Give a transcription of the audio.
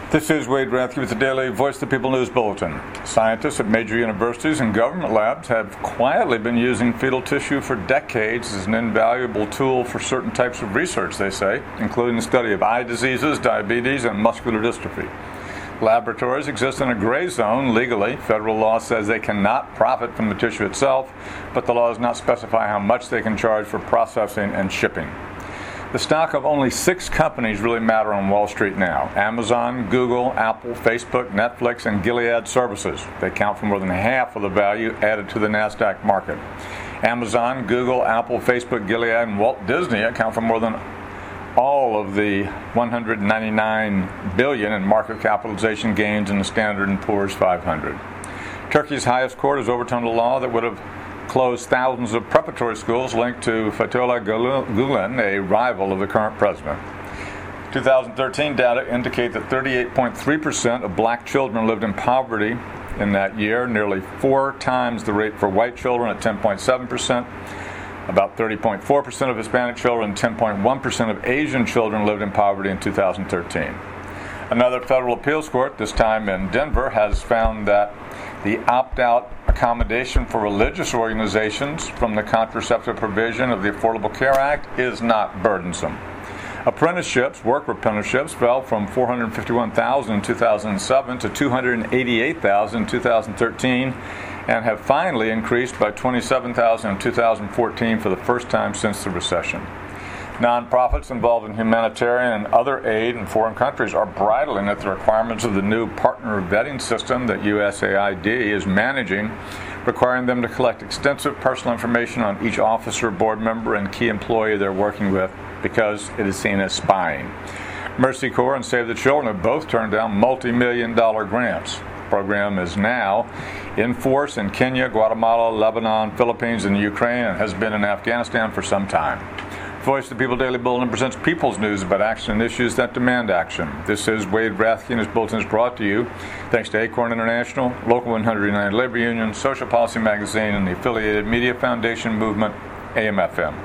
This is Wade Rathke with the Daily Voice of the People News Bulletin. Scientists at major universities and government labs have quietly been using fetal tissue for decades as an invaluable tool for certain types of research, they say, including the study of eye diseases, diabetes, and muscular dystrophy. Laboratories exist in a gray zone legally. Federal law says they cannot profit from the tissue itself, but the law does not specify how much they can charge for processing and shipping. The stock of only 6 companies really matter on Wall Street now: Amazon, Google, Apple, Facebook, Netflix, and Gilead Services. They count for more than half of the value added to the NASDAQ market. Amazon, Google, Apple, Facebook, Gilead, and Walt Disney account for more than all of the $199 billion in market capitalization gains in the Standard & Poor's 500. Turkey's highest court has overturned a law that would have closed thousands of preparatory schools linked to Fethullah Gulen, a rival of the current president. 2013 data indicate that 38.3% of black children lived in poverty in that year, nearly 4 times the rate for white children at 10.7%. About 30.4% of Hispanic children and 10.1% of Asian children lived in poverty in 2013. Another federal appeals court, this time in Denver, has found that the opt-out accommodation for religious organizations from the contraceptive provision of the Affordable Care Act is not burdensome. Work apprenticeships fell from 451,000 in 2007 to 288,000 in 2013 and have finally increased by 27,000 in 2014 for the first time since the recession. Nonprofits involved in humanitarian and other aid in foreign countries are bridling at the requirements of the new partner vetting system that USAID is managing, requiring them to collect extensive personal information on each officer, board member, and key employee they're working with because it is seen as spying. Mercy Corps and Save the Children have both turned down multi-million-dollar grants. The program is now in force in Kenya, Guatemala, Lebanon, Philippines, and Ukraine, and has been in Afghanistan for some time. Voice of the People Daily Bulletin presents people's news about action and issues that demand action. This is Wade Rathke, and his bulletin is brought to you thanks to Acorn International, Local 100 United Labor Union, Social Policy Magazine, and the affiliated Media Foundation Movement, AM/FM.